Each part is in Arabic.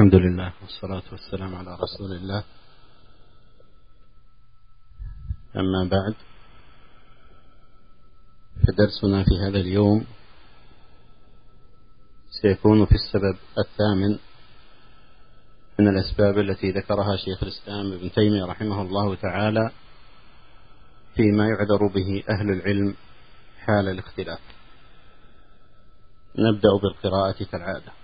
الحمد لله والصلاة والسلام على رسول الله. أما بعد، فدرسنا في هذا اليوم سيكون في السبب الثامن من الأسباب التي ذكرها شيخ الإسلام ابن تيمية رحمه الله تعالى فيما يعذر به أهل العلم حال الاختلاف. نبدأ بالقراءة كالعادة.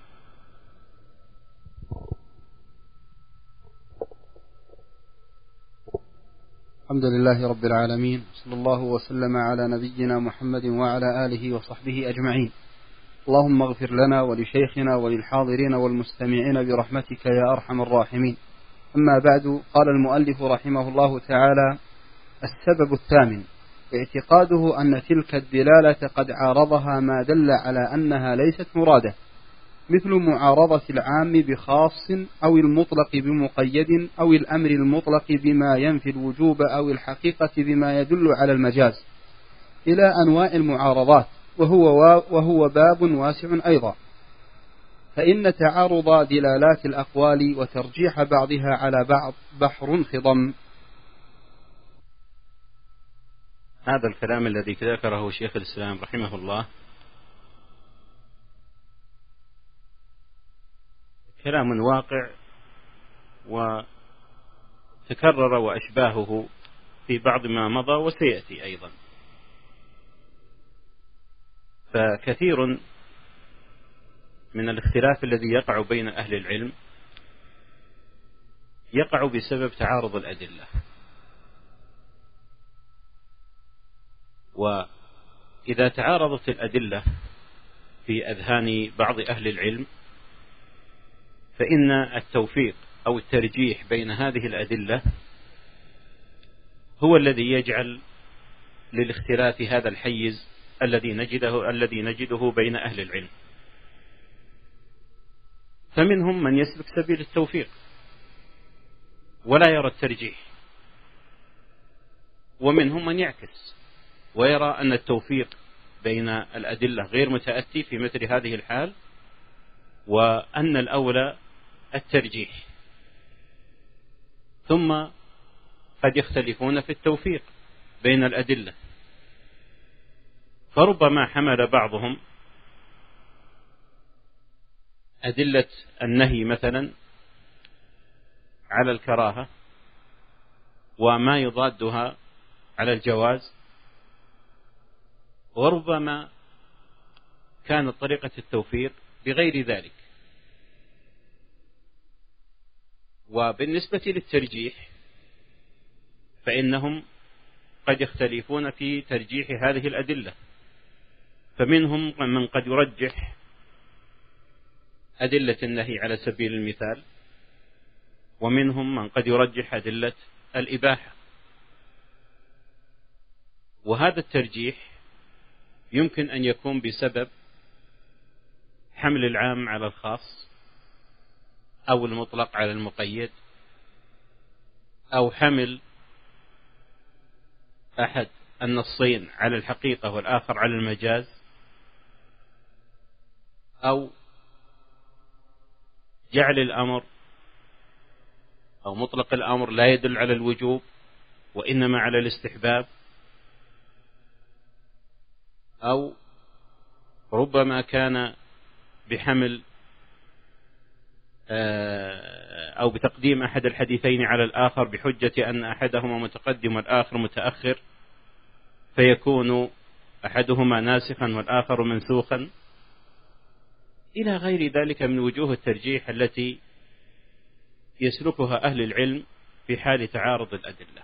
الحمد لله رب العالمين، صلى الله وسلم على نبينا محمد وعلى آله وصحبه أجمعين. اللهم اغفر لنا ولشيخنا وللحاضرين والمستمعين برحمتك يا أرحم الراحمين. أما بعد، قال المؤلف رحمه الله تعالى: السبب الثامن اعتقاده أن تلك الدلالة قد عارضها ما دل على أنها ليست مرادة، مثل معارضة العام بخاص أو المطلق بمقيد أو الأمر المطلق بما ينفي الوجوب أو الحقيقة بما يدل على المجاز، إلى أنواع المعارضات، وهو باب واسع أيضا. فإن تعارض دلالات الأقوال وترجيح بعضها على بعض بحر خضم. هذا الكلام الذي ذكره شيخ الإسلام رحمه الله كلام واقع وتكرر وأشباهه في بعض ما مضى وسيأتي أيضا. فكثير من الاختلاف الذي يقع بين أهل العلم يقع بسبب تعارض الأدلة، وإذا تعارضت الأدلة في أذهان بعض أهل العلم فإن التوفيق أو الترجيح بين هذه الأدلة هو الذي يجعل للاختلاف هذا الحيز الذي نجده بين أهل العلم. فمنهم من يسلك سبيل التوفيق ولا يرى الترجيح، ومنهم من يعكس ويرى أن التوفيق بين الأدلة غير متأتي في مثل هذه الحال، وأن الأولى الترجيح. ثم قد يختلفون في التوفيق بين الأدلة، فربما حمل بعضهم أدلة النهي مثلا على الكراهة وما يضادها على الجواز، وربما كانت طريقة التوفيق بغير ذلك. وبالنسبة للترجيح فإنهم قد يختلفون في ترجيح هذه الأدلة، فمنهم من قد يرجح أدلة النهي على سبيل المثال، ومنهم من قد يرجح أدلة الإباحة. وهذا الترجيح يمكن أن يكون بسبب حمل العام على الخاص، أو المطلق على المقيد، أو حمل أحد النصين على الحقيقة والآخر على المجاز، أو جعل الأمر أو مطلق الأمر لا يدل على الوجوب وإنما على الاستحباب، أو ربما كان بحمل أو بتقديم أحد الحديثين على الآخر بحجة أن أحدهما متقدم والآخر متأخر، فيكون أحدهما ناسخا والآخر منسوخا، إلى غير ذلك من وجوه الترجيح التي يسلكها أهل العلم في حال تعارض الأدلة.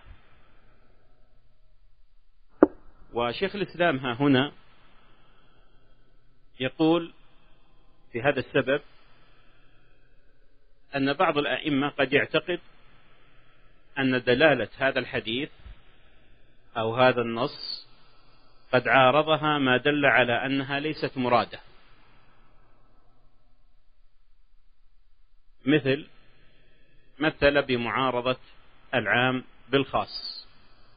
وشيخ الإسلام ها هنا يقول في هذا السبب أن بعض الأئمة قد يعتقد أن دلالة هذا الحديث أو هذا النص قد عارضها ما دل على أنها ليست مرادة، مثل بمعارضة العام بالخاص.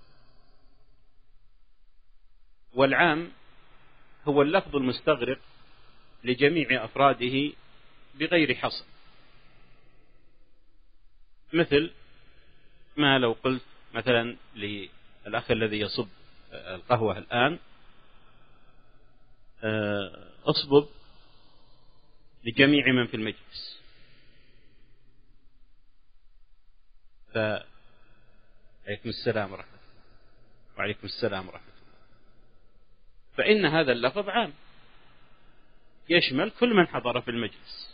والعام هو اللفظ المستغرق لجميع أفراده بغير حصر، مثل ما لو قلت مثلا للأخ الذي يصب القهوة الآن أصبب لجميع من في المجلس، عليكم السلام ورحمة الله وعليكم السلام ورحمة الله، فإن هذا اللفظ عام يشمل كل من حضر في المجلس.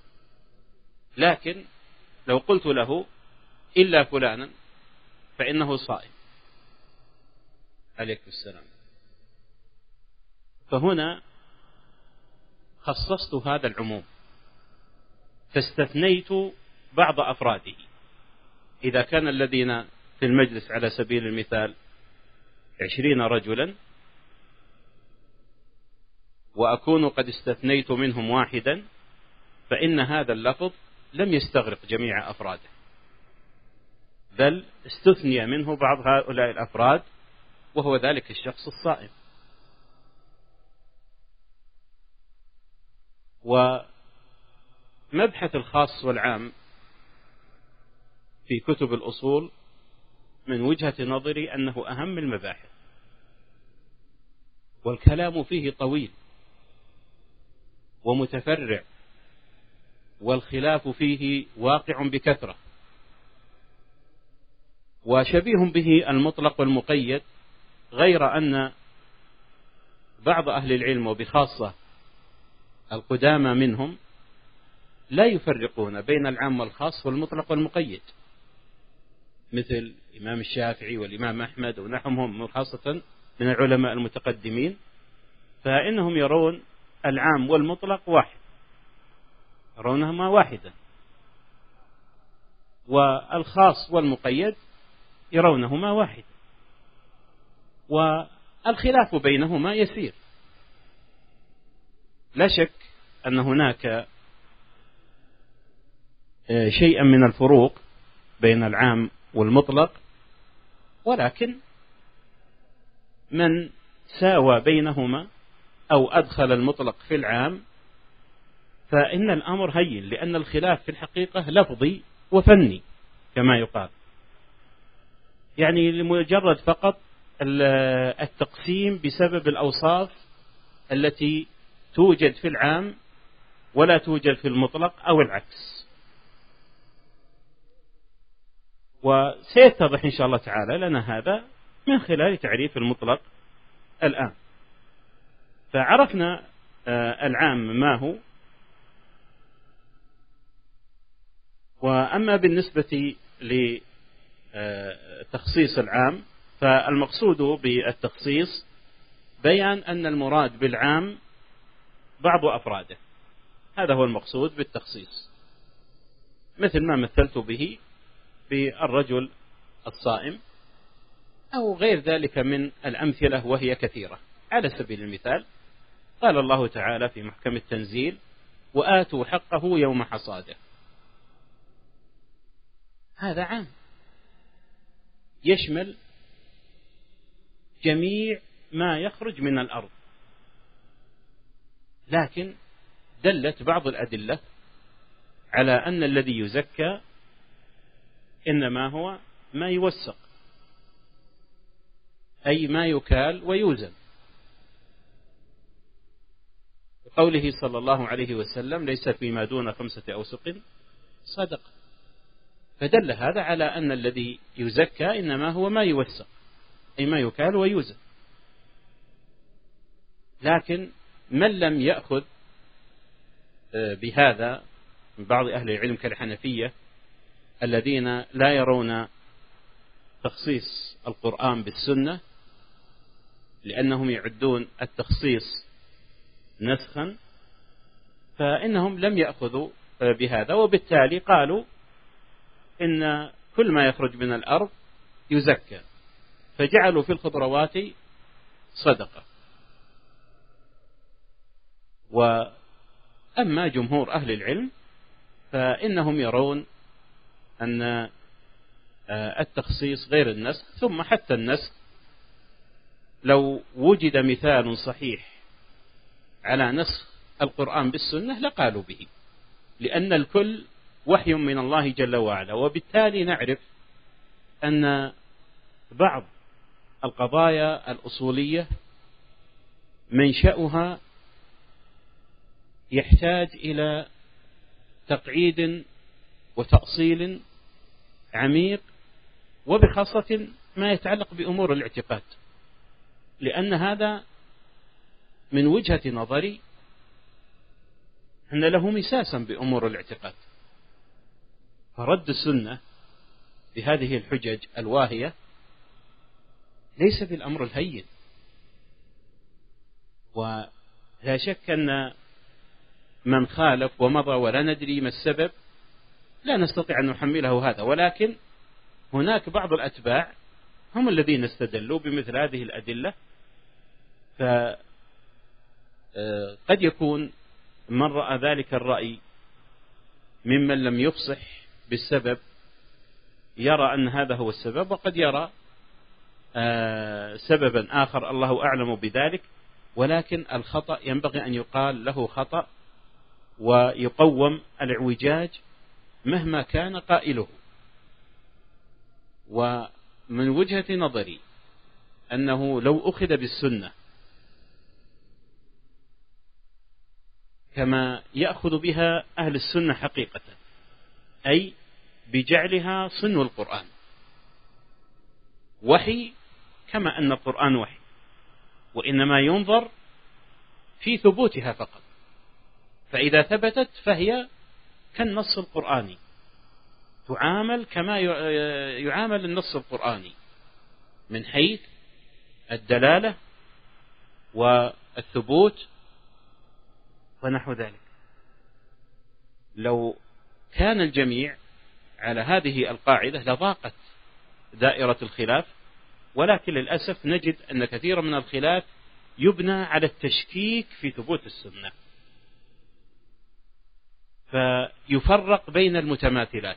لكن لو قلت له إلا فلانا فإنه صائم، عليكم السلام، فهنا خصصت هذا العموم فاستثنيت بعض أفراده. إذا كان الذين في المجلس على سبيل المثال 20 رجلا وأكون قد استثنيت منهم واحدا، فإن هذا اللفظ لم يستغرق جميع أفراده، بل استثني منه بعض هؤلاء الأفراد، وهو ذلك الشخص الصائم. ومبحث الخاص والعام في كتب الأصول من وجهة نظري أنه أهم المباحث، والكلام فيه طويل ومتفرع، والخلاف فيه واقع بكثرة، وشبيه به المطلق والمقيد، غير أن بعض أهل العلم وبخاصة القدامى منهم لا يفرقون بين العام والخاص والمطلق والمقيد، مثل الإمام الشافعي والإمام أحمد ونحوهم خاصة من العلماء المتقدمين، فإنهم يرون العام والمطلق واحد، يرونهما واحدا، والخاص والمقيد يرونهما واحد، والخلاف بينهما يسير. لا شك أن هناك شيئا من الفروق بين العام والمطلق، ولكن من ساوى بينهما أو أدخل المطلق في العام فإن الأمر هين، لأن الخلاف في الحقيقة لفظي وفني كما يقال، يعني لمجرد فقط التقسيم بسبب الأوصاف التي توجد في العام ولا توجد في المطلق أو العكس. وسيتضح إن شاء الله تعالى لنا هذا من خلال تعريف المطلق الآن. فعرفنا العام ما هو، وأما بالنسبة لتخصيص العام فالمقصود بالتخصيص بيان أن المراد بالعام بعض أفراده، هذا هو المقصود بالتخصيص، مثل ما مثلت به بالرجل الصائم أو غير ذلك من الأمثلة وهي كثيرة. على سبيل المثال قال الله تعالى في محكم التنزيل: وآتوا حقه يوم حصاده، هذا عام يشمل جميع ما يخرج من الأرض، لكن دلت بعض الأدلة على أن الذي يزكى إنما هو ما يوسق، أي ما يكال ويوزن، قوله صلى الله عليه وسلم: ليس فيما دون 5 أوسق صدقة، فدل هذا على أن الذي يزكى إنما هو ما يوسق، أي ما يكال ويوزن. لكن من لم يأخذ بهذا من بعض أهل العلم كالحنفية الذين لا يرون تخصيص القرآن بالسنة، لأنهم يعدون التخصيص نسخا، فإنهم لم يأخذوا بهذا، وبالتالي قالوا إن كل ما يخرج من الأرض يزكى، فجعلوا في الخضروات صدقة. وأما جمهور أهل العلم فإنهم يرون أن التخصيص غير النسخ، ثم حتى النسخ لو وجد مثال صحيح على نسخ القرآن بالسنة لقالوا به، لأن الكل وحي من الله جل وعلا. وبالتالي نعرف أن بعض القضايا الأصولية منشأها يحتاج إلى تقعيد وتأصيل عميق، وبخاصة ما يتعلق بأمور الاعتقاد، لأن هذا من وجهة نظري أن له مساسا بأمور الاعتقاد. فرد السنة بهذه الحجج الواهية ليس بالأمر الهين، ولا شك أن من خالف ومضى ولا ندري ما السبب لا نستطيع أن نحمله هذا، ولكن هناك بعض الأتباع هم الذين استدلوا بمثل هذه الأدلة. فقد يكون من رأى ذلك الرأي ممن لم يفصح بالسبب يرى أن هذا هو السبب، وقد يرى سببا آخر الله أعلم بذلك، ولكن الخطأ ينبغي أن يقال له خطأ ويقوم الاعوجاج مهما كان قائله. ومن وجهة نظري أنه لو أخذ بالسنة كما يأخذ بها أهل السنة حقيقة، أي بجعلها صنو القرآن وحي، كما أن القرآن وحي، وإنما ينظر في ثبوتها فقط، فإذا ثبتت فهي كالنص القرآني، تعامل كما يعامل النص القرآني من حيث الدلالة والثبوت ونحو ذلك. لو كان الجميع على هذه القاعدة لضاقت دائرة الخلاف، ولكن للأسف نجد أن كثيرا من الخلاف يبنى على التشكيك في ثبوت السنة، فيفرق بين المتماثلات،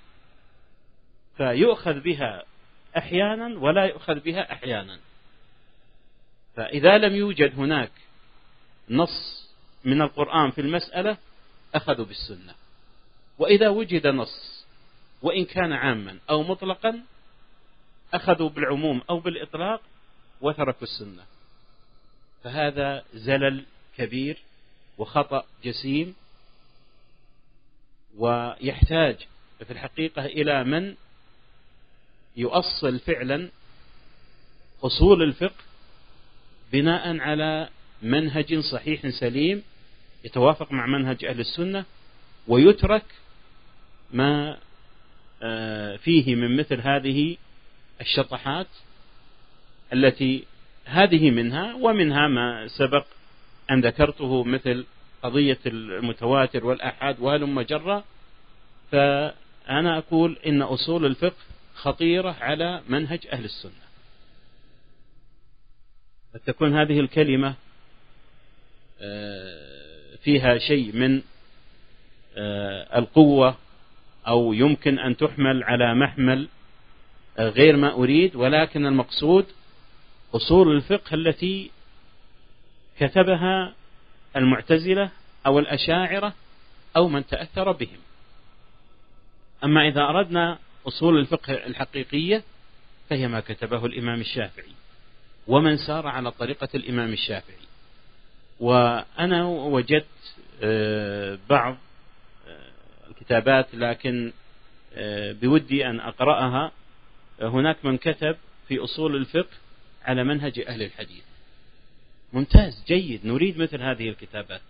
فيؤخذ بها أحيانا ولا يؤخذ بها أحيانا. فإذا لم يوجد هناك نص من القرآن في المسألة أخذوا بالسنة، وإذا وجد نص وإن كان عاما أو مطلقا أخذوا بالعموم أو بالإطلاق وتركوا السنة. فهذا زلل كبير وخطأ جسيم، ويحتاج في الحقيقة إلى من يؤصل فعلا أصول الفقه بناء على منهج صحيح سليم يتوافق مع منهج أهل السنة، ويترك ما فيه من مثل هذه الشطحات التي هذه منها، ومنها ما سبق أن ذكرته مثل قضية المتواتر والآحاد وهلم جرا. فأنا أقول إن أصول الفقه خطيرة على منهج أهل السنة. فتكون هذه الكلمة فيها شيء من القوة، أو يمكن أن تحمل على محمل غير ما أريد، ولكن المقصود أصول الفقه التي كتبها المعتزلة أو الأشاعرة أو من تأثر بهم. أما إذا أردنا أصول الفقه الحقيقية فهي ما كتبه الإمام الشافعي ومن سار على طريقة الإمام الشافعي. وأنا وجدت بعض الكتابات لكن بودي أن أقرأها. هناك من كتب في أصول الفقه على منهج أهل الحديث، ممتاز جيد، نريد مثل هذه الكتابات.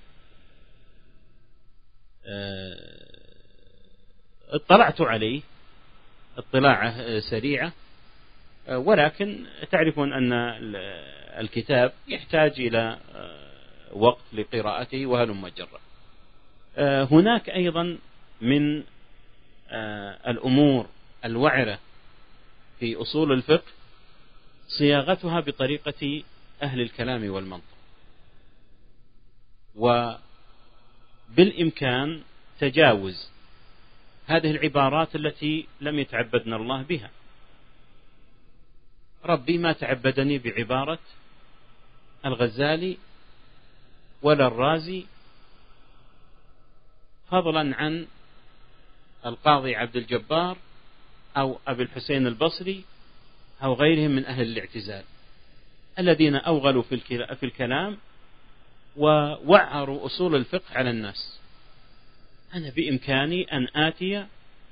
اطلعت عليه اطلاعة سريعة، ولكن تعرفون أن الكتاب يحتاج إلى وقت لقراءته وهلم جرا. هناك أيضا من الأمور الوعرة في أصول الفقه صياغتها بطريقة أهل الكلام والمنطق، وبالإمكان تجاوز هذه العبارات التي لم يتعبدنا الله بها. ربي ما تعبدني بعبارة الغزالي ولا الرازي، فضلا عن القاضي عبد الجبار أو أبي الحسين البصري أو غيرهم من أهل الاعتزال الذين أوغلوا في الكلام ووعروا أصول الفقه على الناس. أنا بإمكاني أن آتي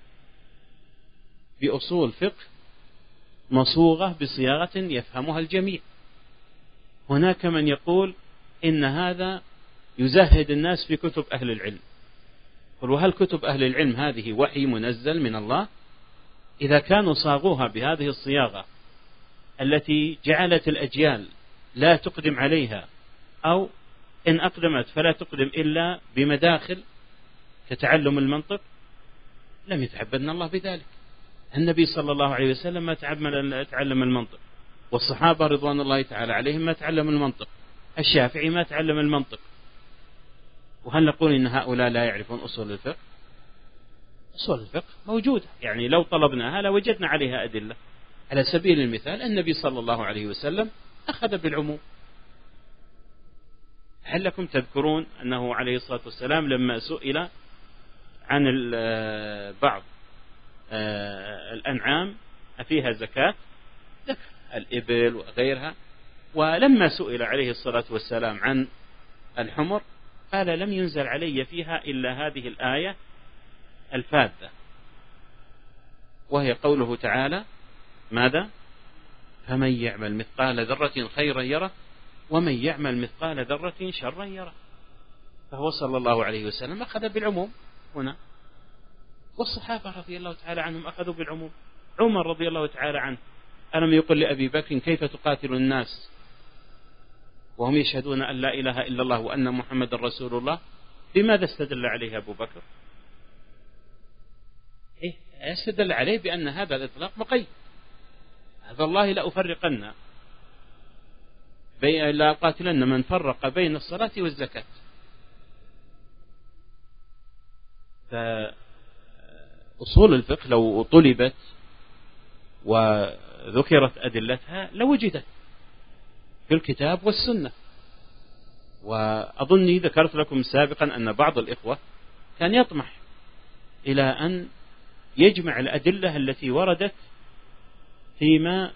بأصول فقه مصوغة بصياغة يفهمها الجميع. هناك من يقول إن هذا يزهد الناس في كتب أهل العلم. قل وهل كتب أهل العلم هذه وحي منزل من الله؟ إذا كانوا صاغوها بهذه الصياغة التي جعلت الأجيال لا تقدم عليها، أو إن أقدمت فلا تقدم إلا بمداخل كتعلم المنطق، لم يتعبدنا الله بذلك. النبي صلى الله عليه وسلم ما تعلم المنطق، والصحابة رضوان الله تعالى عليهم ما تعلموا المنطق، الشافعي ما تعلم المنطق. وهل نقول إن هؤلاء لا يعرفون أصول الفقه؟ أصول الفقه موجودة، يعني لو طلبناها لوجدنا عليها أدلة. على سبيل المثال النبي صلى الله عليه وسلم أخذ بالعموم. هل لكم تذكرون أنه عليه الصلاة والسلام لما سئل عن بعض الأنعام أفيها زكاة، ذكر الإبل وغيرها، ولما سئل عليه الصلاة والسلام عن الحمر قال لم ينزل علي فيها إلا هذه الآية الفاذة، وهي قوله تعالى ماذا؟ فمن يعمل مثقال ذرة خيرا يره ومن يعمل مثقال ذرة شرا يره. فهو صلى الله عليه وسلم أخذ بالعموم هنا، والصحابة رضي الله تعالى عنهم أخذوا بالعموم. عمر رضي الله تعالى عنه ألم يقل لأبي بكر كيف تقاتل الناس وهم يشهدون أن لا إله إلا الله وأن محمد رسول الله؟ بماذا استدل عليه أبو بكر؟ استدل عليه بأن هذا الإطلاق مقيد. هذا الله لا أفرقن لا قاتلن من فرق بين الصلاة والزكاة. فأصول الفقه لو طلبت وذكرت أدلتها لوجدت في الكتاب والسنة. وأظني ذكرت لكم سابقا أن بعض الإخوة كان يطمح إلى أن يجمع الأدلة التي وردت فيما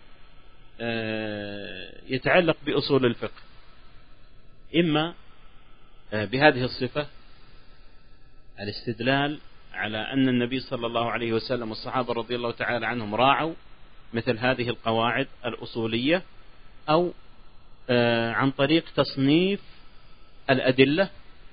يتعلق بأصول الفقه، إما بهذه الصفة الاستدلال على أن النبي صلى الله عليه وسلم والصحابة رضي الله تعالى عنهم راعوا مثل هذه القواعد الأصولية، أو عن طريق تصنيف الأدلة.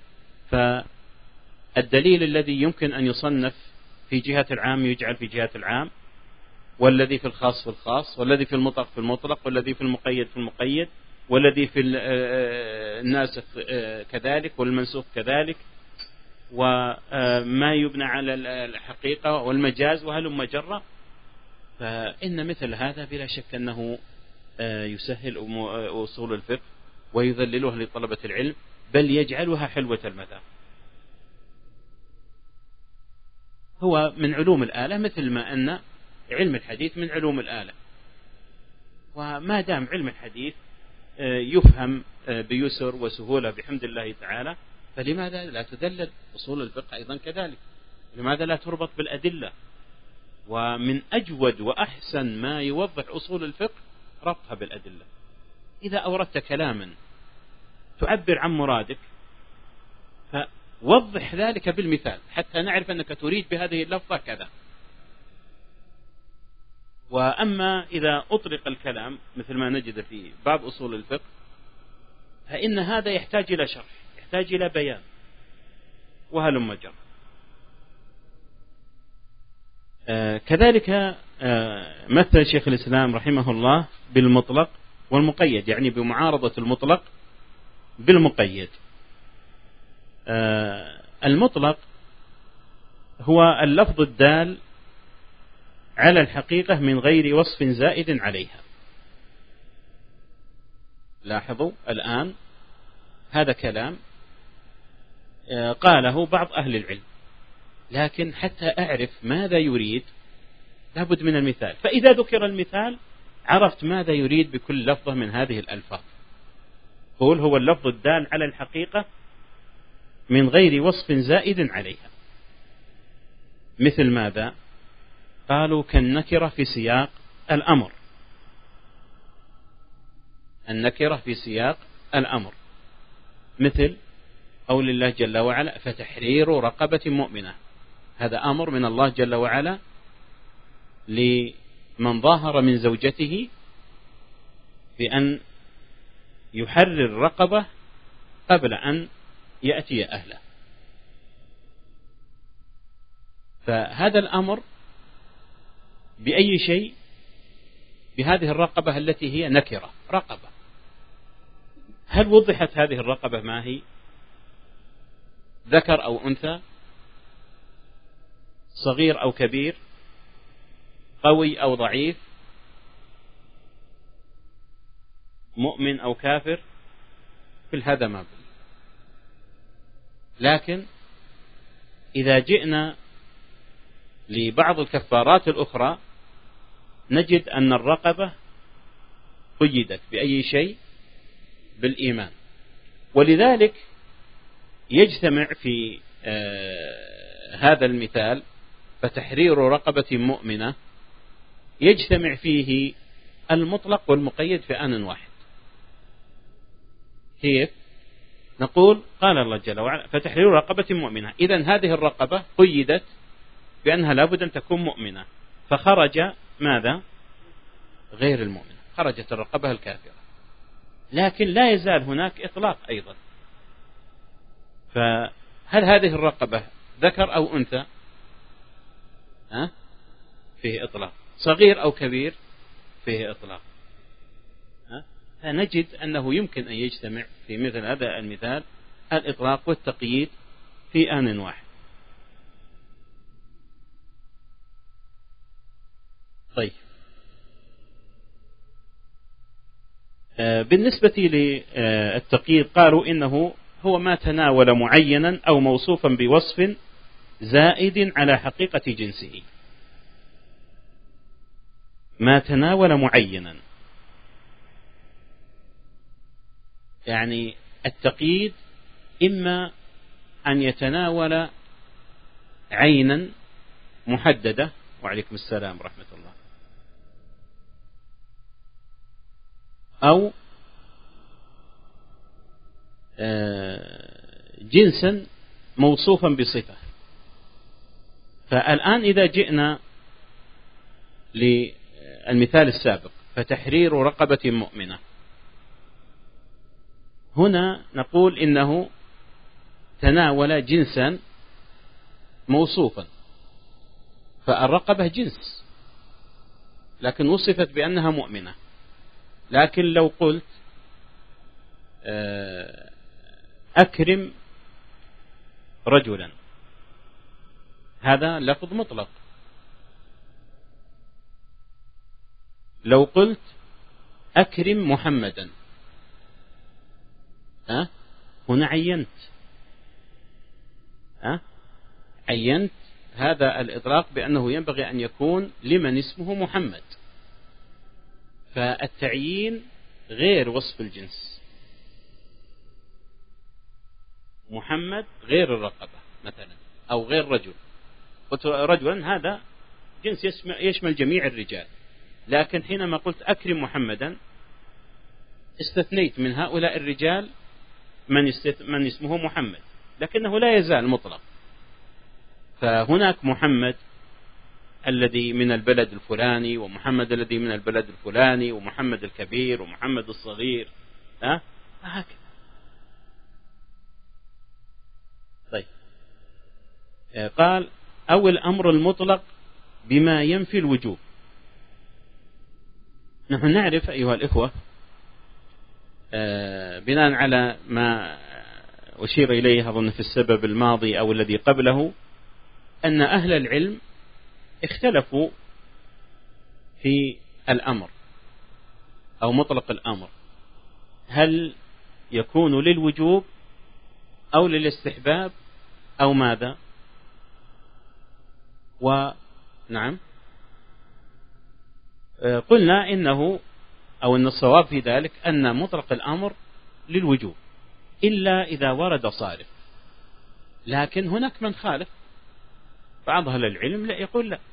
فالدليل الذي يمكن أن يصنف في جهة العام يجعل في جهة العام، والذي في الخاص في الخاص، والذي في المطلق في المطلق، والذي في المقيد في المقيد، والذي في الناسخ كذلك والمنسوخ كذلك، وما يبنى على الحقيقة والمجاز وهلم جرة. فإن مثل هذا بلا شك أنه يسهل أصول الفقه ويذللها لطلبة العلم، بل يجعلها حلوة المذاق. هو من علوم الآلة مثل ما أن علم الحديث من علوم الآلة. وما دام علم الحديث يفهم بيسر وسهولة بحمد الله تعالى، فلماذا لا تدلل أصول الفقه أيضا كذلك؟ لماذا لا تربط بالأدلة؟ ومن أجود وأحسن ما يوضح أصول الفقه ربطها بالأدلة. إذا أوردت كلاما تعبر عن مرادك فوضح ذلك بالمثال حتى نعرف أنك تريد بهذه اللفظة كذا. وأما إذا أطلق الكلام مثل ما نجد في باب أصول الفقه فإن هذا يحتاج إلى شرح، يحتاج إلى بيان وهلم جر. كذلك مثل شيخ الإسلام رحمه الله بالمطلق والمقيد، يعني بمعارضة المطلق بالمقيد. المطلق هو اللفظ الدال على الحقيقة من غير وصف زائد عليها. لاحظوا الآن هذا كلام قاله بعض أهل العلم، لكن حتى أعرف ماذا يريد لابد من المثال. فإذا ذكر المثال عرفت ماذا يريد بكل لفظة من هذه الألفاظ. قول هو اللفظ الدال على الحقيقة من غير وصف زائد عليها. مثل ماذا؟ قالوا كالنكرة في سياق الأمر، النكرة في سياق الأمر، مثل قول الله جل وعلا فتحرير رقبة مؤمنة، هذا أمر من الله جل وعلا لمن ظاهر من زوجته بأن يحرر رقبة قبل أن يأتي أهله. فهذا الأمر بأي شيء؟ بهذه الرقبة التي هي نكرة، رقبة. هل وضحت هذه الرقبة ما هي؟ ذكر أو أنثى، صغير أو كبير، قوي أو ضعيف، مؤمن أو كافر، كل هذا ما بل. لكن إذا جئنا لبعض الكفارات الأخرى نجد أن الرقبة قيدت بأي شيء؟ بالإيمان. ولذلك يجتمع في هذا المثال فتحرير رقبة مؤمنة، يجتمع فيه المطلق والمقيد في آن واحد. كيف؟ نقول قال الله جل وعلا فتحرير رقبة مؤمنة، إذن هذه الرقبة قيدت بأنها لابد أن تكون مؤمنة، فخرج ماذا؟ غير المؤمنة، خرجت الرقبة الكافرة، لكن لا يزال هناك إطلاق أيضا. فهل هذه الرقبة ذكر أو أنثى؟ فيه إطلاق. صغير أو كبير؟ فيه إطلاق. فنجد أنه يمكن أن يجتمع في مثل هذا المثال الإطلاق والتقييد في آن واحد. طيب، بالنسبة للتقييد قالوا إنه هو ما تناول معينا أو موصوفا بوصف زائد على حقيقة جنسه. ما تناول معينا، يعني التقييد إما أن يتناول عينا محددة، وعليكم السلام ورحمة الله، أو جنسا موصوفا بصفة. فالآن إذا جئنا للمثال السابق فتحرير رقبة مؤمنة، هنا نقول إنه تناول جنسا موصوفا، فالرقبة جنس لكن وصفت بأنها مؤمنة. لكن لو قلت أكرم رجلا، هذا لفظ مطلق. لو قلت أكرم محمدا، هنا عينت هذا الإطلاق بأنه ينبغي أن يكون لمن اسمه محمد. فالتعيين غير وصف الجنس. محمد غير الرقبة مثلا، أو غير رجل. قلت رجلا، هذا جنس يشمل جميع الرجال، لكن حينما قلت أكرم محمدا استثنيت من هؤلاء الرجال من اسمه محمد، لكنه لا يزال مطلق. فهناك محمد الذي من البلد الفلاني، ومحمد الذي من البلد الفلاني، ومحمد الكبير، ومحمد الصغير، هكذا. طيب، قال أو الأمر المطلق بما ينفي الوجوب. نحن نعرف أيها الإخوة بناء على ما أشير إليه أظن في السبب الماضي أو الذي قبله، أن أهل العلم اختلفوا في الأمر أو مطلق الأمر، هل يكون للوجوب أو للاستحباب أو ماذا؟ ونعم، قلنا إنه أو أن الصواب في ذلك أن مطلق الأمر للوجوب إلا إذا ورد صارف. لكن هناك من خالف بعض أهل العلم لا يقول لا،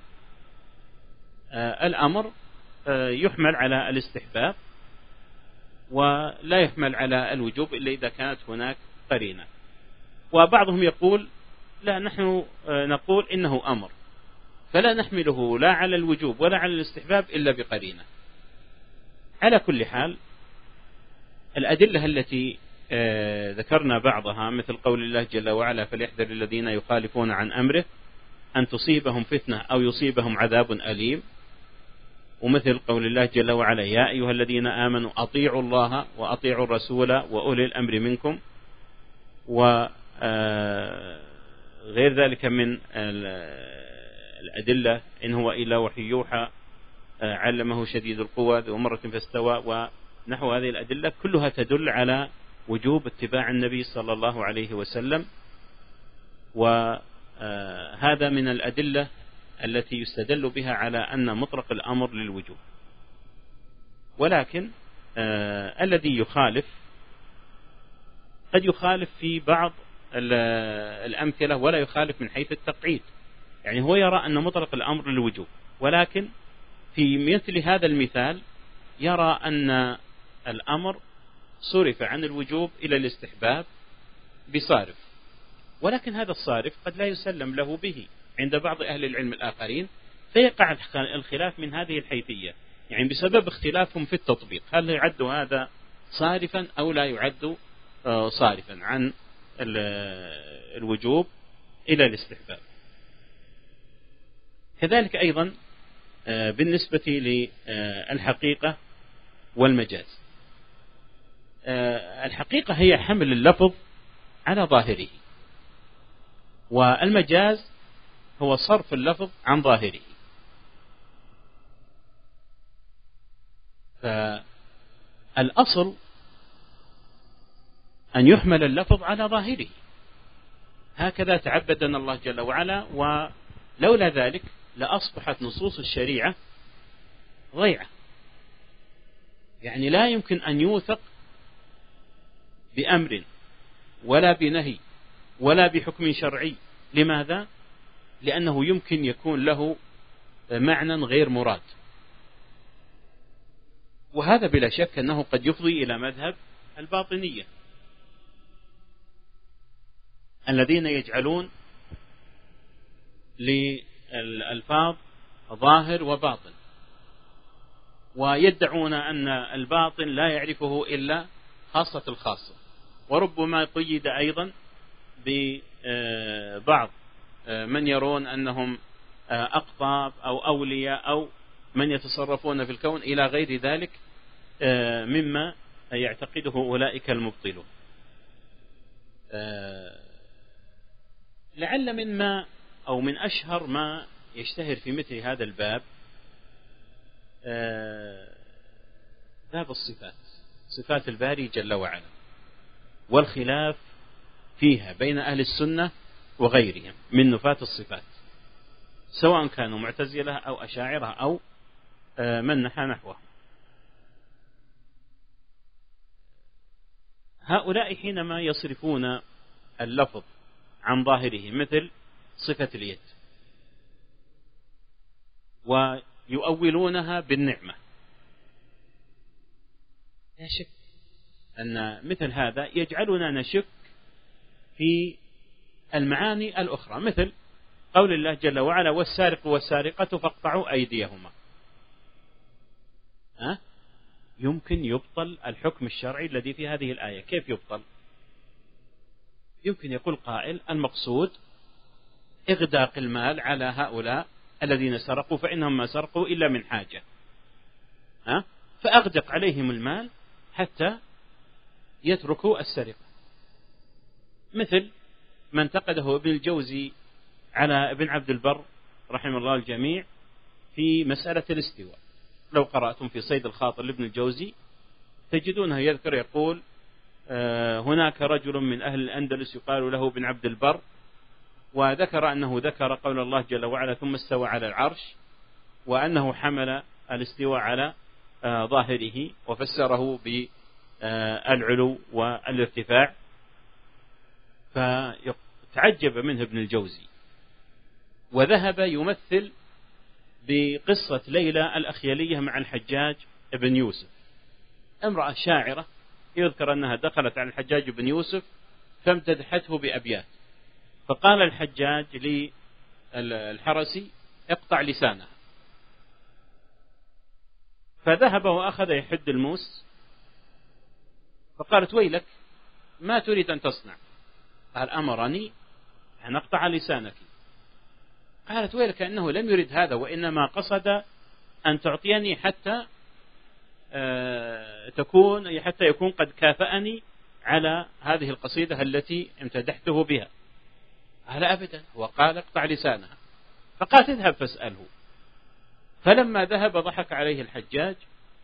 الأمر يحمل على الاستحباب ولا يحمل على الوجوب إلا إذا كانت هناك قرينة. وبعضهم يقول لا، نحن نقول إنه أمر فلا نحمله لا على الوجوب ولا على الاستحباب إلا بقرينة. على كل حال الأدلة التي ذكرنا بعضها مثل قول الله جل وعلا فليحذر الذين يخالفون عن أمره أن تصيبهم فتنة أو يصيبهم عذاب أليم، ومثل قول الله جل وعلا يا أيها الذين آمنوا أطيعوا الله وأطيعوا الرسول وأولي الأمر منكم، وغير ذلك من الأدلة إن هو إلا وحي يوحى علمه شديد القوى ذو مرة فاستوى، ونحو هذه الأدلة كلها تدل على وجوب اتباع النبي صلى الله عليه وسلم. وهذا من الأدلة التي يستدل بها على أن مطلق الأمر للوجوب. ولكن الذي يخالف قد يخالف في بعض الأمثلة ولا يخالف من حيث التقعيد، يعني هو يرى أن مطلق الأمر للوجوب، ولكن في مثل هذا المثال يرى أن الأمر صرف عن الوجوب إلى الاستحباب بصارف، ولكن هذا الصارف قد لا يسلم له به عند بعض أهل العلم الآخرين، فيقع الخلاف من هذه الحيثية، يعني بسبب اختلافهم في التطبيق، هل يعد هذا صارفا أو لا يعد صارفا عن الوجوب إلى الاستحباب. كذلك أيضا بالنسبة للحقيقة والمجاز، الحقيقة هي حمل اللفظ على ظاهره، والمجاز هو صرف اللفظ عن ظاهره. فالأصل أن يحمل اللفظ على ظاهره، هكذا تعبدنا الله جل وعلا، ولولا ذلك لأصبحت نصوص الشريعة ضيعة، يعني لا يمكن أن يوثق بأمر ولا بنهي ولا بحكم شرعي. لماذا؟ لأنه يمكن يكون له معنى غير مراد، وهذا بلا شك أنه قد يفضي إلى مذهب الباطنية الذين يجعلون للألفاظ ظاهر وباطن، ويدعون أن الباطن لا يعرفه إلا خاصة الخاصة، وربما قيد أيضا ببعض من يرون أنهم أقطاب أو أولياء أو من يتصرفون في الكون إلى غير ذلك مما يعتقده أولئك المبطلون. لعل مما أو من أشهر ما يشتهر في مثل هذا الباب باب الصفات، صفات الباري جل وعلا، والخلاف فيها بين أهل السنة وغيرهم من نفاة الصفات، سواء كانوا معتزلة أو أشاعرة أو من نحى نحوه. هؤلاء حينما يصرفون اللفظ عن ظاهره مثل صفة اليد ويؤولونها بالنعمة، لا شك أن مثل هذا يجعلنا نشك في المعاني الأخرى، مثل قول الله جل وعلا والسارق والسارقة فاقطعوا أيديهما. يمكن يبطل الحكم الشرعي الذي في هذه الآية. كيف يبطل؟ يمكن يقول قائل المقصود إغداق المال على هؤلاء الذين سرقوا، فإنهم ما سرقوا إلا من حاجة، فأغدق عليهم المال حتى يتركوا السرقة، مثل ما انتقده ابن الجوزي على ابن عبد البر رحمه الله الجميع في مسألة الاستواء. لو قرأتم في صيد الخاطر لابن الجوزي تجدونه يذكر يقول هناك رجل من أهل الأندلس يقال له ابن عبد البر، وذكر أنه ذكر قول الله جل وعلا ثم استوى على العرش، وأنه حمل الاستواء على ظاهره وفسره بالعلو والارتفاع، فتعجب منه ابن الجوزي وذهب يمثل بقصة ليلى الأخيلية مع الحجاج بن يوسف. امرأة شاعرة يذكر أنها دخلت على الحجاج بن يوسف فامتدحته بأبيات، فقال الحجاج للحرسي اقطع لسانها، فذهب وأخذ يحد الموس، فقالت ويلك ما تريد أن تصنع؟ قال أمرني أن أقطع لسانك. قالت ويلك أنه لم يرد هذا، وإنما قصد أن تعطيني حتى يكون قد كافأني على هذه القصيدة التي امتدحته بها. قال أبدا، وقال اقطع لسانها. فقالت اذهب فاسأله. فلما ذهب ضحك عليه الحجاج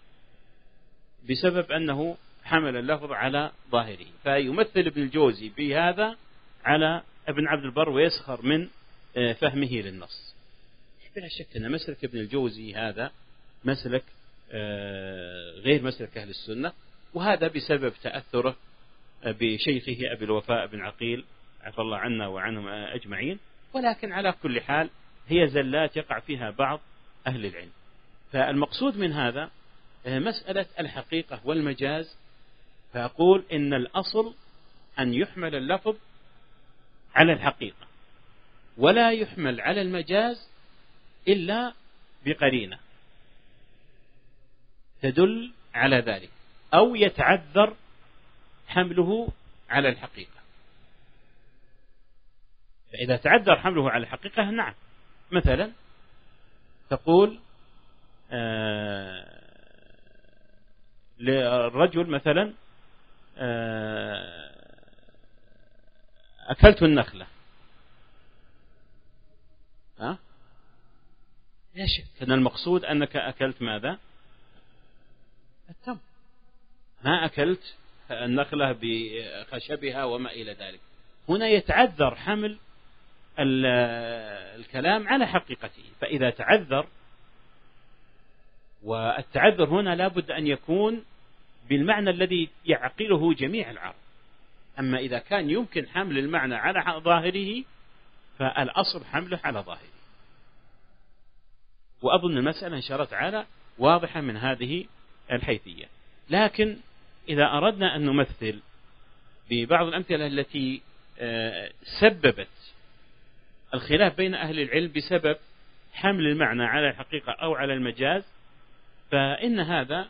بسبب أنه حمل اللفظ على ظاهره. فيمثل ابن الجوزي بهذا على ابن عبد البر ويسخر من فهمه للنص. بلا شك أن مسلك ابن الجوزي هذا مسلك غير مسلك أهل السنة، وهذا بسبب تأثره بشيخه أبي الوفاء بن عقيل عفى الله عنا وعنهم أجمعين. ولكن على كل حال هي زلات يقع فيها بعض أهل العلم. فالمقصود من هذا مسألة الحقيقة والمجاز. فأقول إن الأصل أن يحمل اللفظ على الحقيقة، ولا يحمل على المجاز إلا بقرينة تدل على ذلك، أو يتعذر حمله على الحقيقة. فإذا تعذر حمله على الحقيقة نعم، مثلا تقول للرجل مثلا أكلت النخلة، لا شك أن المقصود أنك أكلت ماذا؟ التمر، ما أكلت النخلة بخشبها وما إلى ذلك. هنا يتعذر حمل الكلام على حقيقته. فإذا تعذر، والتعذر هنا لابد أن يكون بالمعنى الذي يعقله جميع العرب. أما إذا كان يمكن حمل المعنى على ظاهره فالأصل حمله على ظاهره. وأظن المسألة إن شاء الله تعالى واضحة من هذه الحيثية. لكن إذا أردنا أن نمثل ببعض الأمثلة التي سببت الخلاف بين أهل العلم بسبب حمل المعنى على الحقيقة أو على المجاز، فإن هذا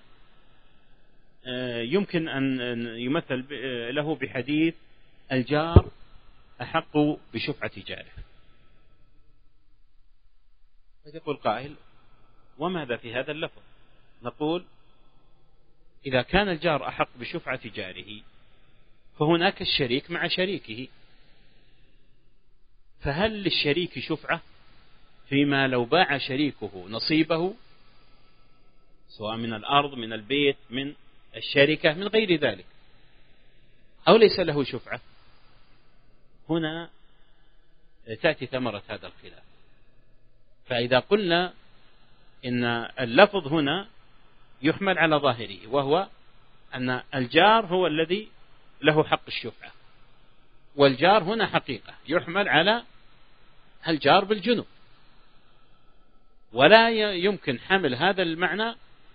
يمكن أن يمثل له بحديث الجار أحق بشفعة جاره. يقول قائل وماذا في هذا اللفظ؟ نقول إذا كان الجار أحق بشفعة جاره فهناك الشريك مع شريكه، فهل للشريك شفعة فيما لو باع شريكه نصيبه سواء من الأرض من البيت من الشركة من غير ذلك، أو ليس له شفعة؟ هنا تأتي ثمرة هذا الخلاف. فإذا قلنا إن اللفظ هنا يحمل على ظاهره، وهو أن الجار هو الذي له حق الشفعة، والجار هنا حقيقة يحمل على الجار بالجنب، ولا يمكن حمل هذا المعنى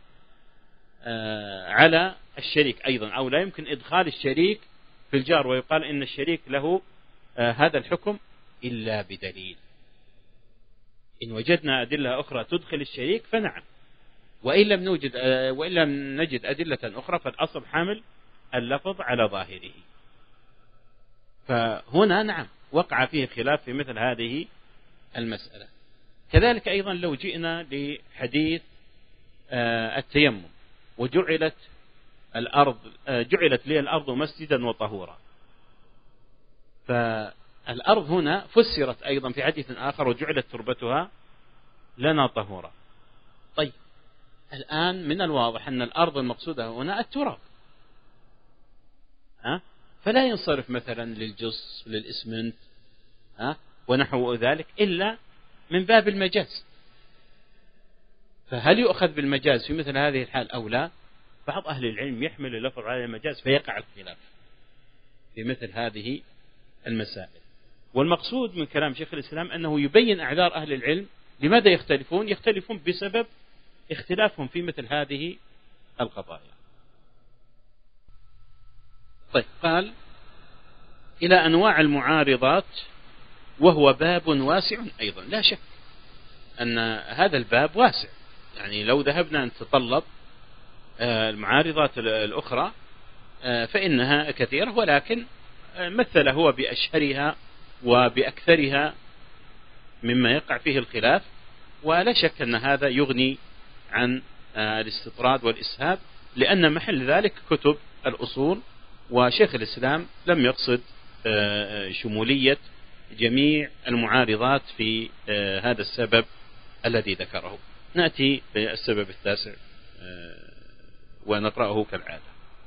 على الشريك أيضا، أو لا يمكن إدخال الشريك في الجار ويقال إن الشريك له هذا الحكم إلا بدليل. إن وجدنا أدلة أخرى تدخل الشريك فنعم، وإن لم نجد أدلة أخرى فالأصل حامل اللفظ على ظاهره. فهنا نعم وقع فيه خلاف في مثل هذه المسألة. كذلك أيضا لو جئنا لحديث التيمم وجعلت لي الأرض مسجدا وطهورا، فالأرض هنا فسرت أيضا في حديث آخر وجعلت تربتها لنا طهورا. طيب الآن من الواضح أن الأرض المقصودة هنا التراب، فلا ينصرف مثلا للجص للإسمنت ونحو ذلك إلا من باب المجاز. فهل يؤخذ بالمجاز في مثل هذه الحال أو لا؟ بعض أهل العلم يحمل اللفظ على المجاز فيقع الخلاف في مثل هذه المسائل. والمقصود من كلام شيخ الإسلام أنه يبين أعذار أهل العلم. لماذا يختلفون؟ يختلفون بسبب اختلافهم في مثل هذه القضايا. طيب، قال إلى أنواع المعارضات، وهو باب واسع أيضا. لا شك أن هذا الباب واسع، يعني لو ذهبنا أن نتطلب المعارضات الأخرى فإنها كثيرة، ولكن مثل هو بأشهرها وبأكثرها مما يقع فيه الخلاف، ولا شك أن هذا يغني عن الاستطراد والإسهاب، لأن محل ذلك كتب الأصول، وشيخ الإسلام لم يقصد شمولية جميع المعارضات في هذا السبب الذي ذكره. نأتي بالسبب التاسع ونقرأه كالعادة.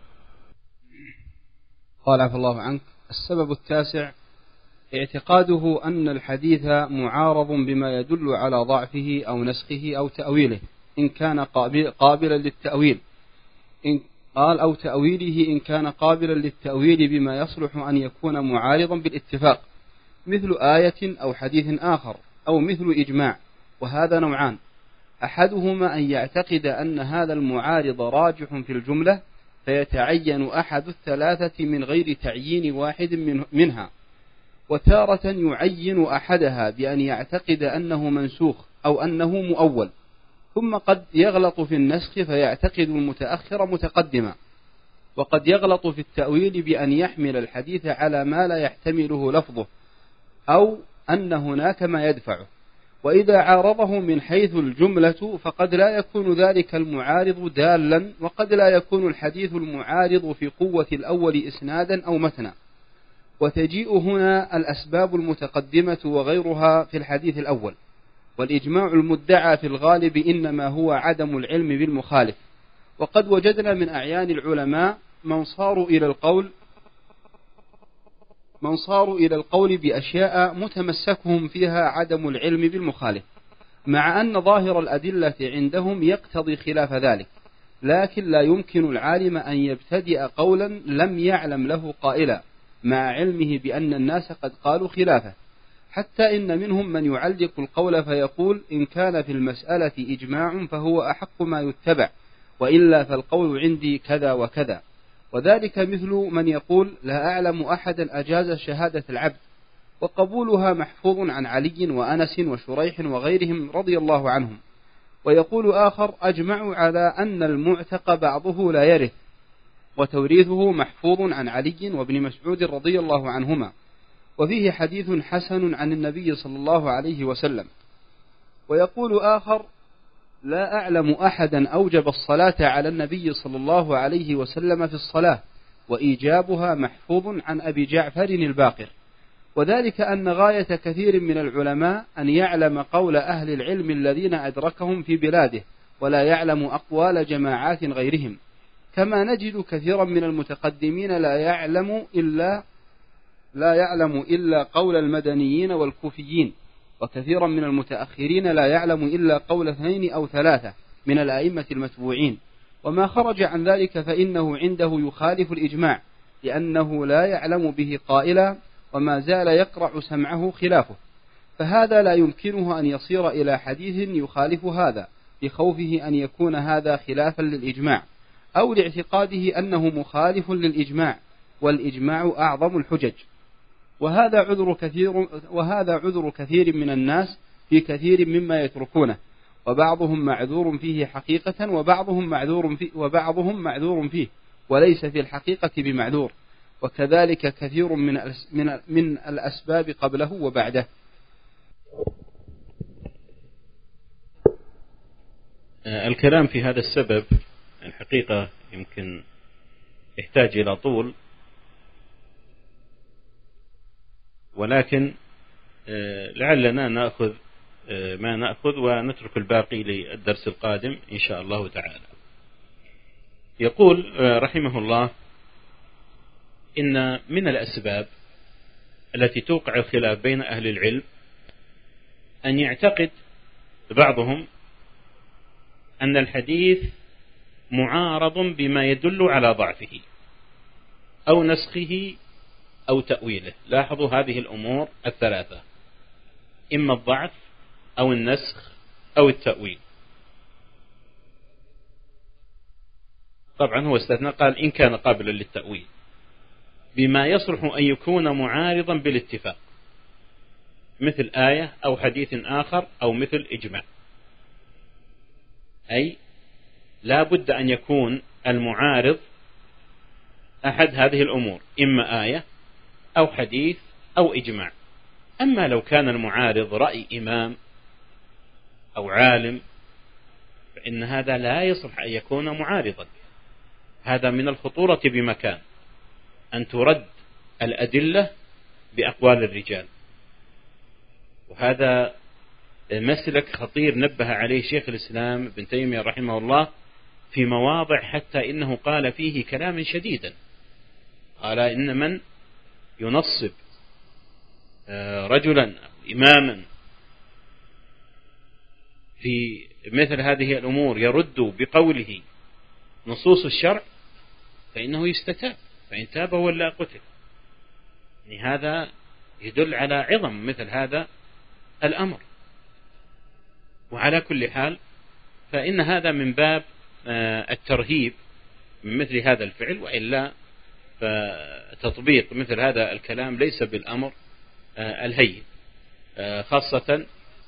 قال عفى الله عنك: السبب التاسع اعتقاده أن الحديث معارض بما يدل على ضعفه أو نسخه أو تأويله إن كان قابلا للتأويل، قال أو تأويله إن كان قابلا للتأويل بما يصلح أن يكون معارضا بالاتفاق، مثل آية أو حديث آخر، أو مثل إجماع. وهذا نوعان: أحدهما أن يعتقد أن هذا المعارض راجح في الجملة فيتعين أحد الثلاثة من غير تعيين واحد منها، وتارة يعين أحدها بأن يعتقد أنه منسوخ أو أنه مؤول، ثم قد يغلط في النسخ فيعتقد المتأخر متقدما، وقد يغلط في التأويل بأن يحمل الحديث على ما لا يحتمله لفظه أو أن هناك ما يدفعه. وإذا عارضه من حيث الجملة فقد لا يكون ذلك المعارض دالا، وقد لا يكون الحديث المعارض في قوة الأول إسنادا أو متنا. وتجيء هنا الأسباب المتقدمة وغيرها في الحديث الأول. والإجماع المدعى في الغالب إنما هو عدم العلم بالمخالف، وقد وجدنا من أعيان العلماء من صاروا إلى القول بأشياء متمسكهم فيها عدم العلم بالمخالف، مع أن ظاهر الأدلة عندهم يقتضي خلاف ذلك، لكن لا يمكن العالم أن يبتدئ قولا لم يعلم له قائلا مع علمه بأن الناس قد قالوا خلافه، حتى إن منهم من يعلق القول فيقول إن كان في المسألة إجماع فهو أحق ما يتبع، وإلا فالقول عندي كذا وكذا. وذلك مثل من يقول لا أعلم أحدا أجاز شهادة العبد، وقبولها محفوظ عن علي وأنس وشريح وغيرهم رضي الله عنهم. ويقول آخر أجمعوا على أن المعتق بعضه لا يرث، وتوريثه محفوظ عن علي وابن مسعود رضي الله عنهما، وفيه حديث حسن عن النبي صلى الله عليه وسلم. ويقول آخر لا أعلم أحدا أوجب الصلاة على النبي صلى الله عليه وسلم في الصلاة، وإيجابها محفوظ عن أبي جعفر الباقر. وذلك أن غاية كثير من العلماء أن يعلم قول أهل العلم الذين أدركهم في بلاده، ولا يعلم أقوال جماعات غيرهم، كما نجد كثيرا من المتقدمين لا يعلم إلا قول المدنيين والكوفيين، وكثيرا من المتأخرين لا يعلم إلا قول 2 أو 3 من الأئمة المتبوعين، وما خرج عن ذلك فإنه عنده يخالف الإجماع، لأنه لا يعلم به قائلا وما زال يقرع سمعه خلافه، فهذا لا يمكنه أن يصير إلى حديث يخالف هذا، بخوفه أن يكون هذا خلافا للإجماع، أو لاعتقاده أنه مخالف للإجماع، والإجماع أعظم الحجج. وهذا عذر كثير من الناس في كثير مما يتركونه، وبعضهم معذور فيه حقيقة، وبعضهم معذور فيه وليس في الحقيقة بمعذور، وكذلك كثير من الأسباب قبله وبعده. الكلام في هذا السبب الحقيقة يمكن يحتاج إلى طول، ولكن لعلنا نأخذ ما نأخذ ونترك الباقي للدرس القادم إن شاء الله تعالى. يقول رحمه الله إن من الأسباب التي توقع الخلاف بين أهل العلم أن يعتقد بعضهم أن الحديث معارض بما يدل على ضعفه أو نسخه أو تأويله. لاحظوا هذه الأمور الثلاثة: إما الضعف أو النسخ أو التأويل. طبعا هو استثنى، قال إن كان قابلا للتأويل بما يصلح أن يكون معارضا بالاتفاق، مثل آية أو حديث آخر أو مثل إجماع. أي لا بد أن يكون المعارض أحد هذه الأمور، إما آية أو حديث أو إجماع. أما لو كان المعارض رأي إمام أو عالم فإن هذا لا يصلح أن يكون معارضا. هذا من الخطورة بمكان، أن ترد الأدلة بأقوال الرجال، وهذا مسلك خطير نبه عليه شيخ الإسلام ابن تيمية رحمه الله في مواضع، حتى إنه قال فيه كلاما شديدا. قال إن من ينصب رجلا أو إماما في مثل هذه الأمور يرد بقوله نصوص الشرع فإنه يستتاب، فإن تاب ولا قتل. يعني هذا يدل على عظم مثل هذا الأمر. وعلى كل حال فإن هذا من باب الترهيب من مثل هذا الفعل، وإلا فتطبيق مثل هذا الكلام ليس بالأمر الهين، خاصة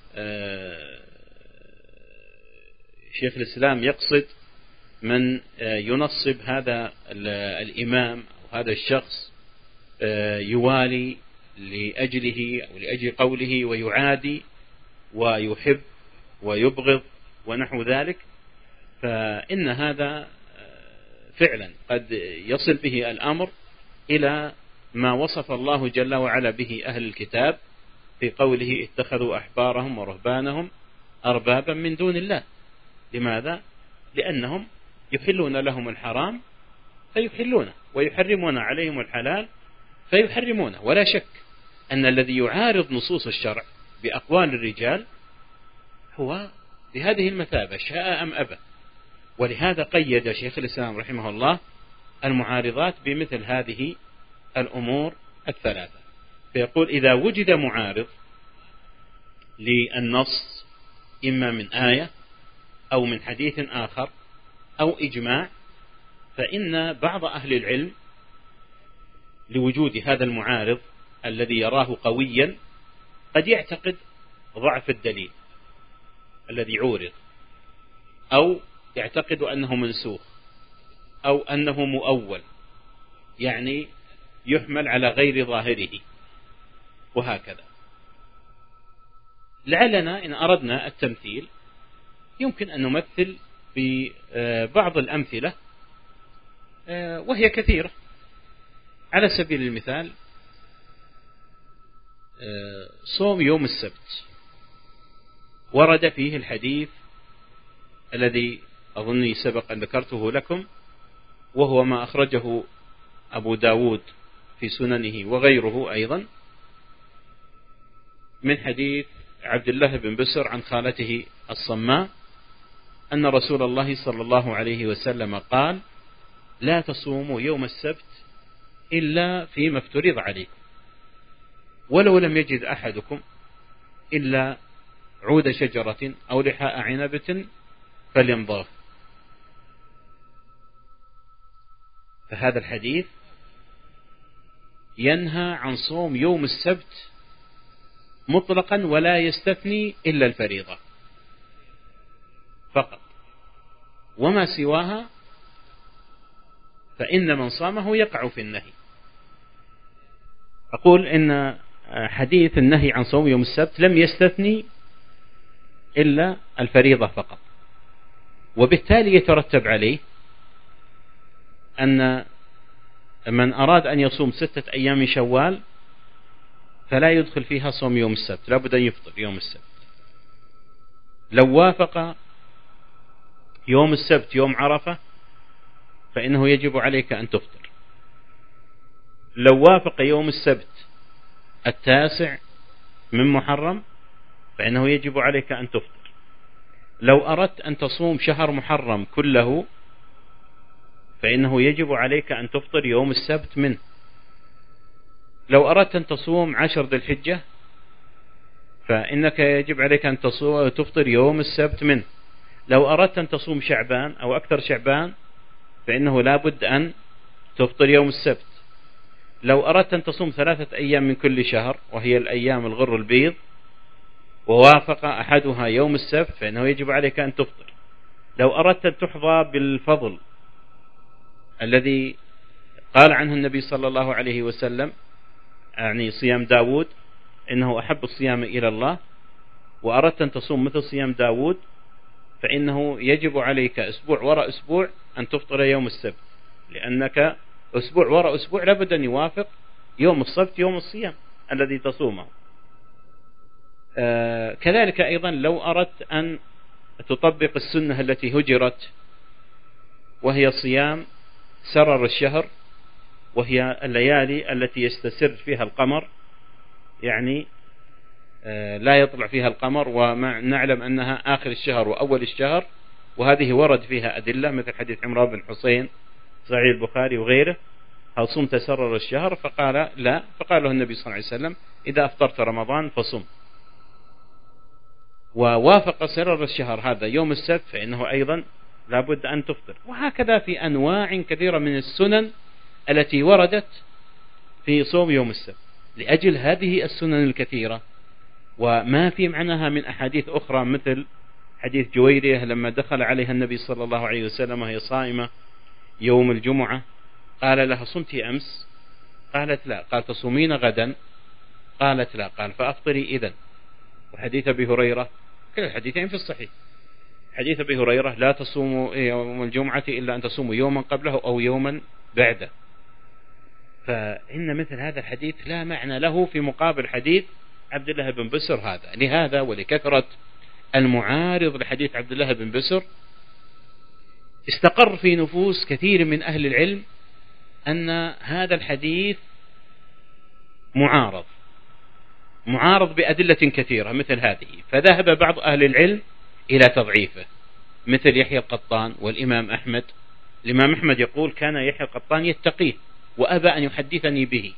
شيخ الإسلام يقصد من ينصب هذا الإمام أو هذا الشخص يوالي لأجله أو لأجل قوله، ويعادي ويحب ويبغض ونحو ذلك، فإن هذا فعلا قد يصل به الأمر إلى ما وصف الله جل وعلا به أهل الكتاب في قوله اتخذوا أحبارهم ورهبانهم أربابا من دون الله. لماذا؟ لأنهم يحلون لهم الحرام فيحلونه، ويحرمون عليهم الحلال فيحرمونه. ولا شك أن الذي يعارض نصوص الشرع بأقوال الرجال هو بهذه المثابة شاء أم أبى. ولهذا قيد شيخ الإسلام رحمه الله المعارضات بمثل هذه الأمور الثلاثة، فيقول إذا وجد معارض للنص إما من آية أو من حديث آخر أو إجماع، فإن بعض أهل العلم لوجود هذا المعارض الذي يراه قويا قد يعتقد ضعف الدليل الذي عورض، أو يعتقد أنه منسوخ أو أنه مؤول، يعني يحمل على غير ظاهره، وهكذا. لعلنا إن أردنا التمثيل يمكن أن نمثل ببعض الأمثلة وهي كثيرة. على سبيل المثال صوم يوم السبت، ورد فيه الحديث الذي أظني سبق أن ذكرته لكم، وهو ما أخرجه أبو داود في سننه وغيره أيضا من حديث عبد الله بن بسر عن خالته الصماء أن رسول الله صلى الله عليه وسلم قال لا تصوموا يوم السبت إلا فيما افترض عليكم، ولو لم يجد أحدكم إلا عود شجرة أو لحاء عنبة فليمضغ. فهذا الحديث ينهى عن صوم يوم السبت مطلقا، ولا يستثني إلا الفريضة فقط، وما سواها فإن من صامه يقع في النهي. أقول إن حديث النهي عن صوم يوم السبت لم يستثني إلا الفريضة فقط، وبالتالي يترتب عليه أن من أراد أن يصوم 6 أيام من شوال فلا يدخل فيها صوم يوم السبت، لا بد أن يفطر يوم السبت. لو وافق يوم السبت يوم عرفة فإنه يجب عليك أن تفطر. لو وافق يوم السبت 9 من محرم فإنه يجب عليك أن تفطر. لو أردت أن تصوم شهر محرم كله فإنه يجب عليك أن تفطر يوم السبت منه. لو أردت أن تصوم 10 ذي الحجة فإنك يجب عليك أن تفطر يوم السبت منه. لو أردت أن تصوم شعبان أو أكثر شعبان فإنه لا بد أن تفطر يوم السبت. لو أردت أن تصوم 3 أيام من كل شهر وهي الأيام الغر البيض ووافق أحدها يوم السبت فإنه يجب عليك أن تفطر. لو أردت أن تحظى بالفضل الذي قال عنه النبي صلى الله عليه وسلم، يعني صيام داود إنه أحب الصيام إلى الله، وأردت أن تصوم مثل صيام داود فإنه يجب عليك أسبوع وراء أسبوع أن تفطر يوم السبت، لأنك أسبوع وراء أسبوع لابد أن يوافق يوم السبت يوم الصيام الذي تصومه. كذلك أيضا لو أردت أن تطبق السنة التي هجرت وهي صيام سرر الشهر، وهي الليالي التي يستسر فيها القمر، يعني لا يطلع فيها القمر، ونعلم أنها آخر الشهر وأول الشهر، وهذه ورد فيها أدلة مثل حديث عمران بن حسين صحيح البخاري وغيره: هل صمت سرر الشهر؟ فقال لا، فقال له النبي صلى الله عليه وسلم: إذا أفطرت رمضان فصم. ووافق سرر الشهر هذا يوم السبت فإنه أيضا لا بد أن تفطر. وهكذا في أنواع كثيرة من السنن التي وردت في صوم يوم السبت. لأجل هذه السنن الكثيرة وما في معناها من أحاديث أخرى، مثل حديث جويرية لما دخل عليها النبي صلى الله عليه وسلم وهي صائمة يوم الجمعة، قال لها: صمت أمس؟ قالت لا. قال: تصومين غدا؟ قالت لا. قال: فأفطري إذن. وحديث أبي هريرة، كل الحديثين في الصحيح. حديث أبي هريرة: لا تصوموا يوم الجمعة إلا أن تصوموا يوما قبله أو يوما بعده. فإن مثل هذا الحديث لا معنى له في مقابل حديث عبد الله بن بسر هذا. لهذا ولكثرة المعارض لحديث عبد الله بن بسر استقر في نفوس كثير من أهل العلم أن هذا الحديث معارض بأدلة كثيرة مثل هذه، فذهب بعض أهل العلم إلى تضعيفه مثل يحيى القطان والإمام أحمد. الإمام أحمد يقول: كان يحيى القطان يتقيه وأبى أن يحدثني به.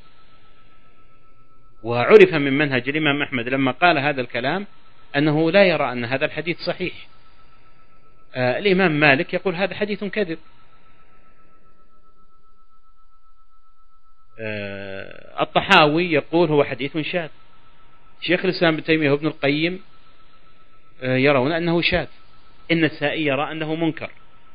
وعرف من منهج الإمام أحمد لما قال هذا الكلام أنه لا يرى أن هذا الحديث صحيح. الإمام مالك يقول: هذا حديث كذب. الطحاوي يقول: هو حديث شاذ. شيخ الإسلام ابن تيمية وابن القيم يرون أنه شاذ. النسائي يرى أنه منكر.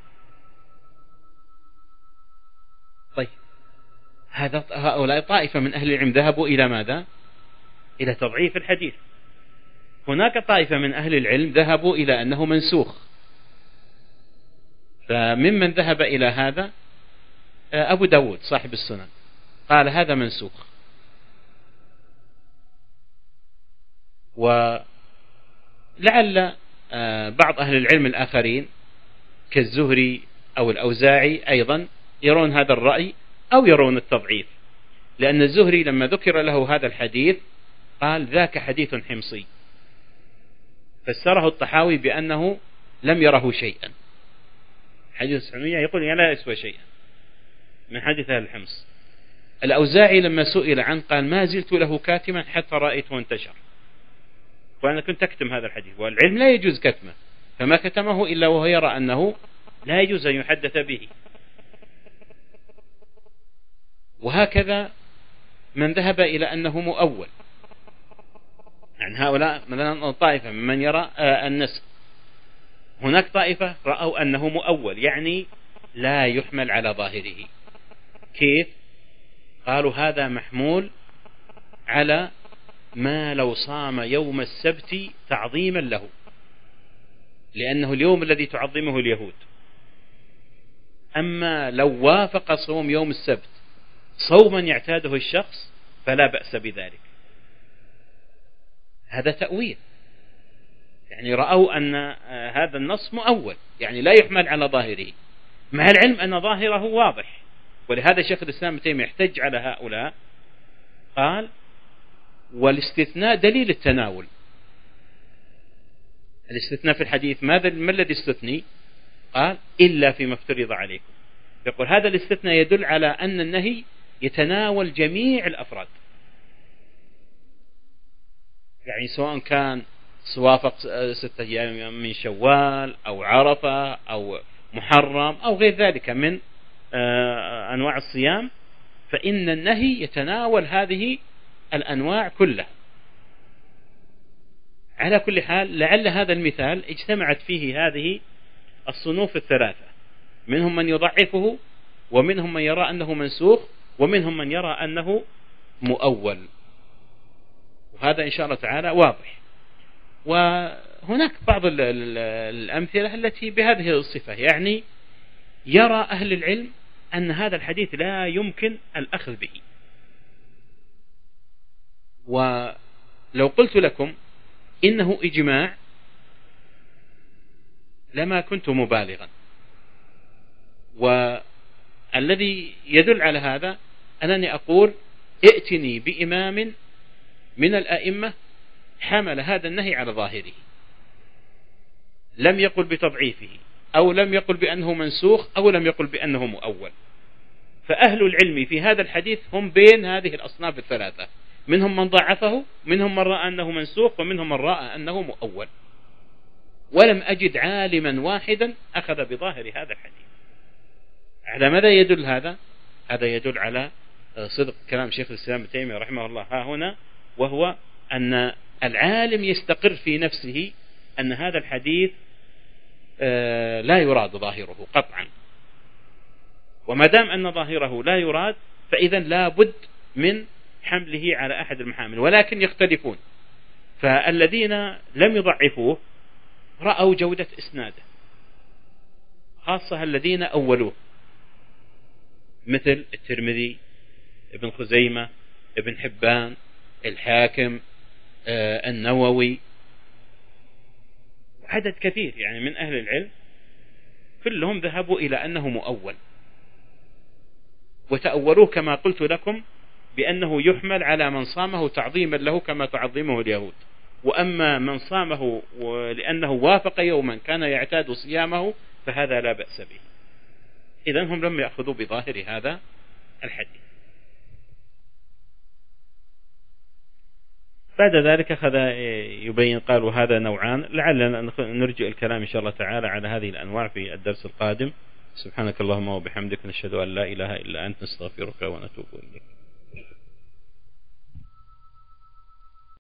طيب، هؤلاء طائفة من أهل العلم ذهبوا إلى ماذا؟ إلى تضعيف الحديث. هناك طائفة من أهل العلم ذهبوا إلى أنه منسوخ. فممن ذهب إلى هذا أبو داود صاحب السنن، قال: هذا منسوخ. ولعل بعض أهل العلم الآخرين كالزهري أو الأوزاعي أيضا يرون هذا الرأي أو يرون التضعيف، لأن الزهري لما ذكر له هذا الحديث قال: ذاك حديث حمصي، فسره الطحاوي بأنه لم يره شيئا. حديث 900 يقول: لا يسوى شيئا من حديث أهل الحمص. الأوزاعي لما سئل عنه قال: ما زلت له كاتما حتى رأيته انتشر، وأنا كنت أكتم هذا الحديث، والعلم لا يجوز كتمه، فما كتمه إلا وهو يرى أنه لا يجوز أن يحدث به. وهكذا من ذهب إلى أنه مؤول، يعني هؤلاء مثلا طائفة من يرى النسخ، هناك طائفة رأوا أنه مؤول، يعني لا يحمل على ظاهره. كيف؟ قالوا: هذا محمول على ما لو صام يوم السبت تعظيما له، لأنه اليوم الذي تعظمه اليهود. أما لو وافق صوم يوم السبت صوما يعتاده الشخص فلا بأس بذلك. هذا تأويل، يعني رأوا أن هذا النص مؤول، يعني لا يحمل على ظاهره، مع العلم أن ظاهره واضح. ولهذا شيخ الإسلام ابن تيمية يحتج على هؤلاء، قال: والاستثناء دليل التناول. الاستثناء في الحديث ما الذي استثني؟ قال: إلا فيما افترض عليكم. يقول هذا الاستثناء يدل على أن النهي يتناول جميع الأفراد، يعني سواء كان وافق 6 أيام من شوال أو عرفة أو محرم أو غير ذلك من أنواع الصيام، فإن النهي يتناول هذه الأنواع كلها. على كل حال لعل هذا المثال اجتمعت فيه هذه الصنوف الثلاثة، منهم من يضعفه، ومنهم من يرى أنه منسوخ، ومنهم من يرى أنه مؤول، وهذا إن شاء الله تعالى واضح. وهناك بعض الأمثلة التي بهذه الصفة، يعني يرى أهل العلم أن هذا الحديث لا يمكن الأخذ به. ولو قلت لكم إنه إجماع لما كنت مبالغا، والذي يدل على هذا أنني أقول ائتني بإمام من الأئمة حمل هذا النهي على ظاهره، لم يقل بتضعيفه، أو لم يقل بأنه منسوخ، أو لم يقل بأنه مؤول. فأهل العلم في هذا الحديث هم بين هذه الأصناف الثلاثة، منهم من ضعفه، منهم من رأى أنه منسوخ، ومنهم من رأى أنه مؤول. ولم أجد عالما واحدا أخذ بظاهر هذا الحديث. على ماذا يدل هذا؟ هذا يدل على صدق كلام شيخ الإسلام ابن تيمية رحمه الله ها هنا، وهو أن العالم يستقر في نفسه أن هذا الحديث لا يراد ظاهره قطعا، وما دام أن ظاهره لا يراد فإذا لا بد من حمله على أحد المحامل، ولكن يختلفون. فالذين لم يضعفوه رأوا جودة إسناده، خاصة الذين أولوه مثل الترمذي، ابن خزيمة، ابن حبان، الحاكم، النووي، عدد كثير يعني من أهل العلم كلهم ذهبوا إلى أنه مؤول، وتأولوه كما قلت لكم بأنه يحمل على من صامه تعظيما له كما تعظمه اليهود، وأما من صامه لأنه وافق يوما كان يعتاد صيامه فهذا لا بأس به. إذن هم لم يأخذوا بظاهر هذا الحديث. بعد ذلك أخذ يبين قال وهذا نوعان، لعلنا نرجع الكلام إن شاء الله تعالى على هذه الأنواع في الدرس القادم. سبحانك اللهم وبحمدك، نشهد أن لا إله إلا أنت، نستغفرك ونتوب إليك.